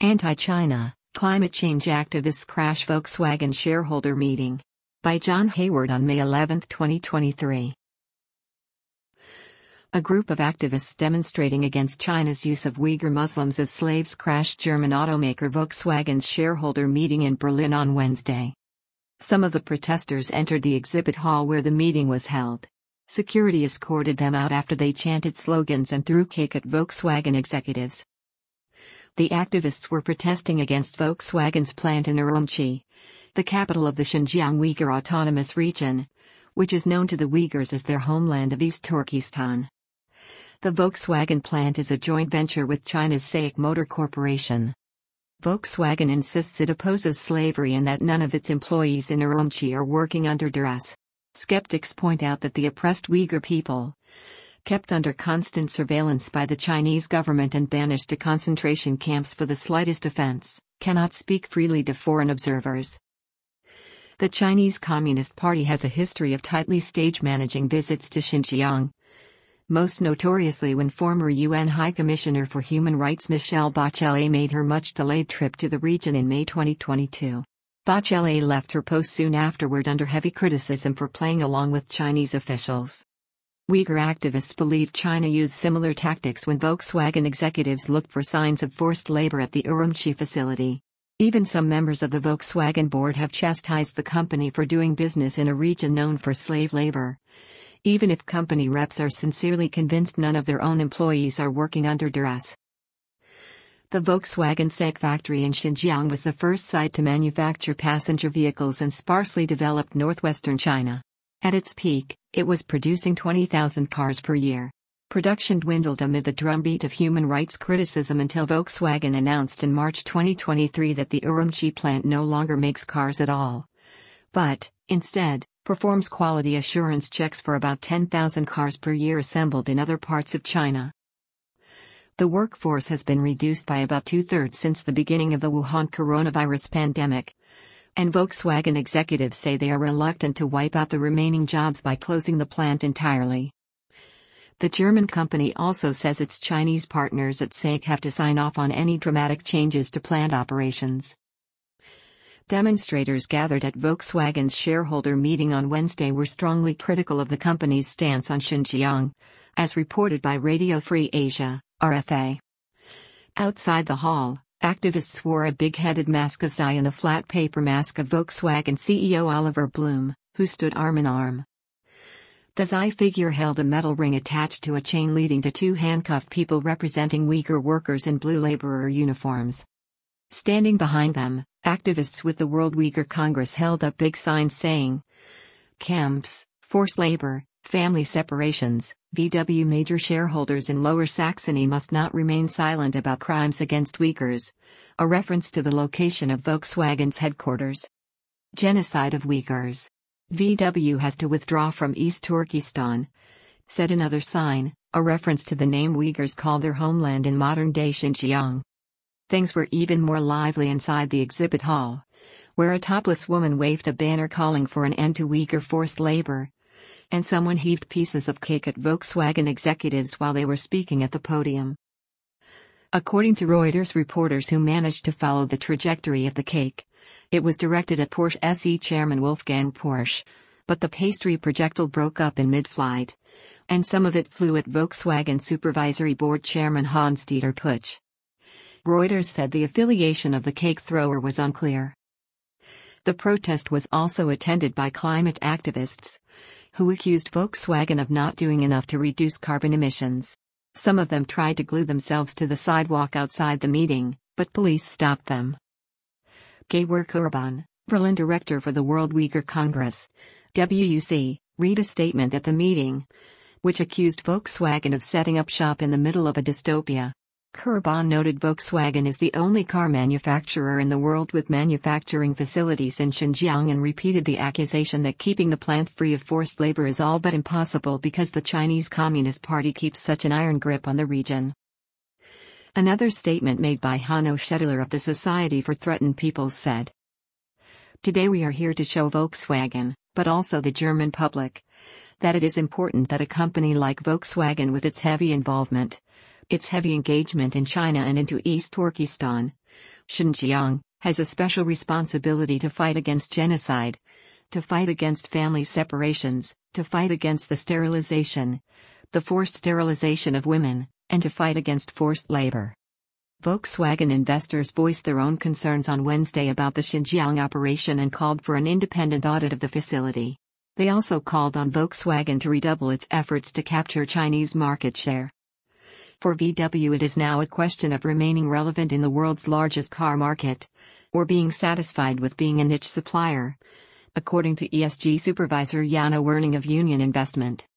Anti-China, climate change activists crash Volkswagen shareholder meeting. By John Hayward on May 11, 2023. A group of activists demonstrating against China's use of Uyghur Muslims as slaves crashed German automaker Volkswagen's shareholder meeting in Berlin on Wednesday. Some of the protesters entered the exhibit hall where the meeting was held. Security escorted them out after they chanted slogans and threw cake at Volkswagen executives. The activists were protesting against Volkswagen's plant in Urumqi, the capital of the Xinjiang Uyghur Autonomous Region, which is known to the Uyghurs as their homeland of East Turkestan. The Volkswagen plant is a joint venture with China's SAIC Motor Corporation. Volkswagen insists it opposes slavery and that none of its employees in Urumqi are working under duress. Skeptics point out that the oppressed Uyghur people, kept under constant surveillance by the Chinese government and banished to concentration camps for the slightest offense, cannot speak freely to foreign observers. The Chinese Communist Party has a history of tightly stage-managing visits to Xinjiang, most notoriously when former UN High Commissioner for Human Rights Michelle Bachelet made her much-delayed trip to the region in May 2022. Bachelet left her post soon afterward under heavy criticism for playing along with Chinese officials. Uyghur activists believe China used similar tactics when Volkswagen executives looked for signs of forced labor at the Urumqi facility. Even some members of the Volkswagen board have chastised the company for doing business in a region known for slave labor, even if company reps are sincerely convinced none of their own employees are working under duress. The Volkswagen SAIC factory in Xinjiang was the first site to manufacture passenger vehicles in sparsely developed northwestern China. At its peak, it was producing 20,000 cars per year. Production dwindled amid the drumbeat of human rights criticism until Volkswagen announced in March 2023 that the Urumqi plant no longer makes cars at all, but, instead, performs quality assurance checks for about 10,000 cars per year assembled in other parts of China. The workforce has been reduced by about two-thirds since the beginning of the Wuhan coronavirus pandemic, and Volkswagen executives say they are reluctant to wipe out the remaining jobs by closing the plant entirely. The German company also says its Chinese partners at SAIC have to sign off on any dramatic changes to plant operations. Demonstrators gathered at Volkswagen's shareholder meeting on Wednesday were strongly critical of the company's stance on Xinjiang, as reported by Radio Free Asia, RFA. Outside the hall, activists wore a big-headed mask of Xi and a flat paper mask of Volkswagen CEO Oliver Blume, who stood arm in arm. The Xi figure held a metal ring attached to a chain leading to two handcuffed people representing Uyghur workers in blue laborer uniforms. Standing behind them, activists with the World Uyghur Congress held up big signs saying, "Camps, forced labor, family separations, VW major shareholders in Lower Saxony must not remain silent about crimes against Uyghurs," a reference to the location of Volkswagen's headquarters. "Genocide of Uyghurs. VW has to withdraw from East Turkestan," said another sign, a reference to the name Uyghurs call their homeland in modern-day Xinjiang. Things were even more lively inside the exhibit hall, where a topless woman waved a banner calling for an end to Uyghur forced labor, and someone heaved pieces of cake at Volkswagen executives while they were speaking at the podium. According to Reuters reporters who managed to follow the trajectory of the cake, it was directed at Porsche SE chairman Wolfgang Porsche, but the pastry projectile broke up in mid-flight, and some of it flew at Volkswagen Supervisory Board chairman Hans-Dieter Puch. Reuters said the affiliation of the cake thrower was unclear. The protest was also attended by climate activists, who accused Volkswagen of not doing enough to reduce carbon emissions. Some of them tried to glue themselves to the sidewalk outside the meeting, but police stopped them. Gaywer Kurban, Berlin director for the World Uyghur Congress, WUC, read a statement at the meeting, which accused Volkswagen of setting up shop in the middle of a dystopia. Kurban noted Volkswagen is the only car manufacturer in the world with manufacturing facilities in Xinjiang and repeated the accusation that keeping the plant free of forced labor is all but impossible because the Chinese Communist Party keeps such an iron grip on the region. Another statement made by Hanno Schedler of the Society for Threatened Peoples said, "Today we are here to show Volkswagen, but also the German public, that it is important that a company like Volkswagen with its heavy engagement in China and into East Turkestan, Xinjiang has a special responsibility to fight against genocide, to fight against family separations, to fight against the forced sterilization of women, and to fight against forced labor. Volkswagen investors voiced their own concerns on Wednesday about the Xinjiang operation and called for an independent audit of the facility. They also called on Volkswagen to redouble its efforts to capture Chinese market share. For VW, it is now a question of remaining relevant in the world's largest car market, or being satisfied with being a niche supplier, according to ESG supervisor Jana Werning of Union Investment.